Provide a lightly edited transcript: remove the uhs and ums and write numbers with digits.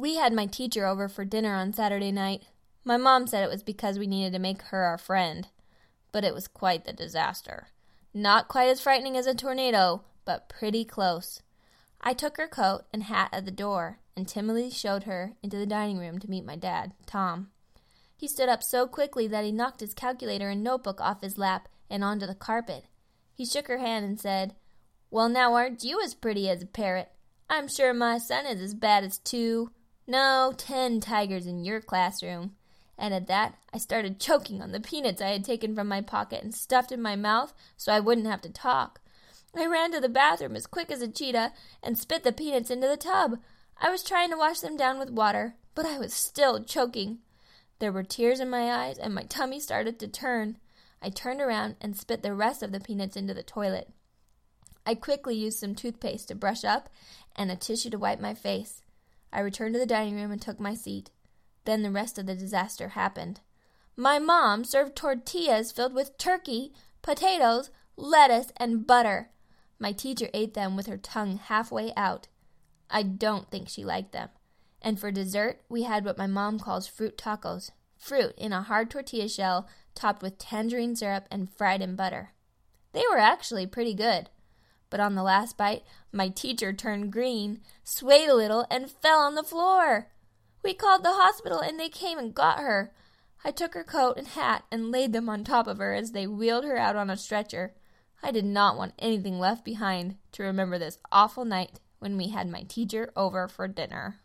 We had my teacher over for dinner on Saturday night. My mom said it was because we needed to make her our friend. But it was quite the disaster. Not quite as frightening as a tornado, but pretty close. I took her coat and hat at the door and timidly showed her into the dining room to meet my dad, Tom. He stood up so quickly that he knocked his calculator and notebook off his lap and onto the carpet. He shook her hand and said, "Well, now aren't you as pretty as a parrot? I'm sure my son is as bad as 10 tigers in your classroom." And at that, I started choking on the peanuts I had taken from my pocket and stuffed in my mouth so I wouldn't have to talk. I ran to the bathroom as quick as a cheetah and spit the peanuts into the tub. I was trying to wash them down with water, but I was still choking. There were tears in my eyes, and my tummy started to turn. I turned around and spit the rest of the peanuts into the toilet. I quickly used some toothpaste to brush up and a tissue to wipe my face. I returned to the dining room and took my seat. Then the rest of the disaster happened. My mom served tortillas filled with turkey, potatoes, lettuce, and butter. My teacher ate them with her tongue halfway out. I don't think she liked them. And for dessert, we had what my mom calls fruit tacos. Fruit in a hard tortilla shell topped with tangerine syrup and fried in butter. They were actually pretty good. But on the last bite, my teacher turned green, swayed a little, and fell on the floor. We called the hospital, and they came and got her. I took her coat and hat and laid them on top of her as they wheeled her out on a stretcher. I did not want anything left behind to remember this awful night when we had my teacher over for dinner.